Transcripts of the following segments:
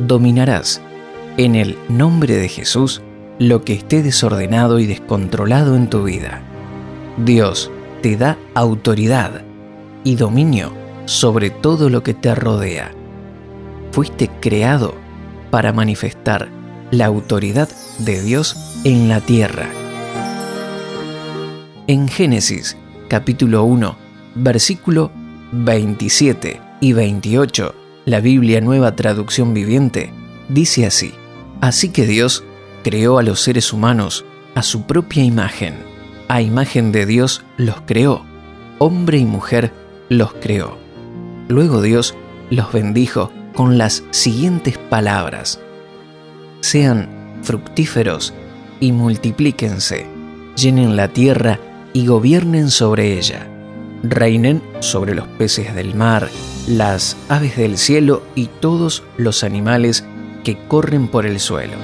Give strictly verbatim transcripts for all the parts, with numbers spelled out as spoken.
dominarás, en el nombre de Jesús, lo que esté desordenado y descontrolado en tu vida. Dios te da autoridad y dominio sobre todo lo que te rodea. Fuiste creado para manifestar la autoridad de Dios en la tierra. En Génesis, capítulo uno, versículo veintisiete y veintiocho, la Biblia Nueva Traducción Viviente, dice así: Así que Dios creó a los seres humanos a su propia imagen. A imagen de Dios los creó, hombre y mujer los creó. Luego Dios los bendijo con las siguientes palabras: sean fructíferos y multiplíquense, llenen la tierra y gobiernen sobre ella, reinen sobre los peces del mar, las aves del cielo y todos los animales que corren por el suelo.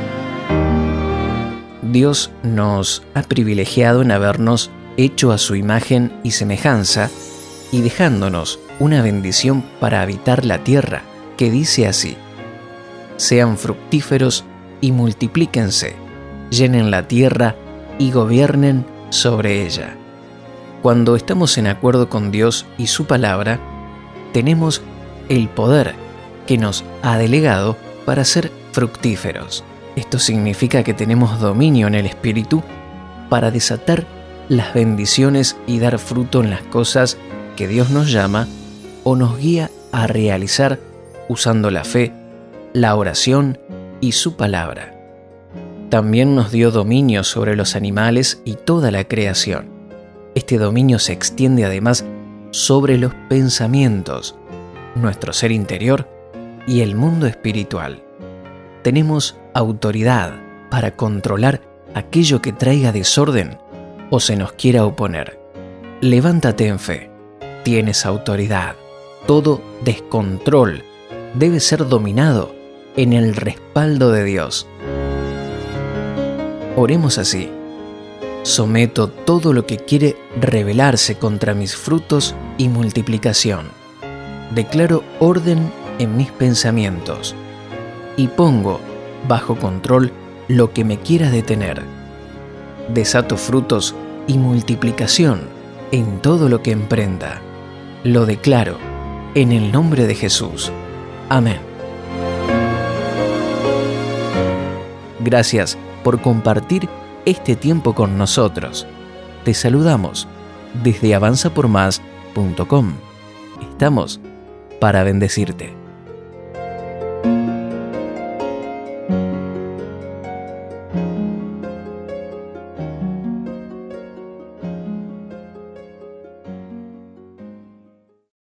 Dios nos ha privilegiado en habernos hecho a su imagen y semejanza y dejándonos una bendición para habitar la tierra, que dice así: sean fructíferos y multiplíquense, llenen la tierra y gobiernen sobre ella. Cuando estamos en acuerdo con Dios y su palabra, tenemos el poder que nos ha delegado para ser fructíferos. Esto significa que tenemos dominio en el Espíritu para desatar las bendiciones y dar fruto en las cosas que Dios nos llama o nos guía a realizar usando la fe, la oración y su palabra. También nos dio dominio sobre los animales y toda la creación. Este dominio se extiende además sobre los pensamientos, nuestro ser interior y el mundo espiritual. Tenemos autoridad para controlar aquello que traiga desorden o se nos quiera oponer. Levántate en fe. Tienes autoridad. Todo descontrol debe ser dominado en el respaldo de Dios. Oremos así: someto todo lo que quiere rebelarse contra mis frutos y multiplicación. Declaro orden en mis pensamientos y pongo bajo control lo que me quiera detener. Desato frutos y multiplicación en todo lo que emprenda. Lo declaro en el nombre de Jesús. Amén. Gracias por compartir este tiempo con nosotros. Te saludamos desde avanza por más punto com. Estamos para bendecirte.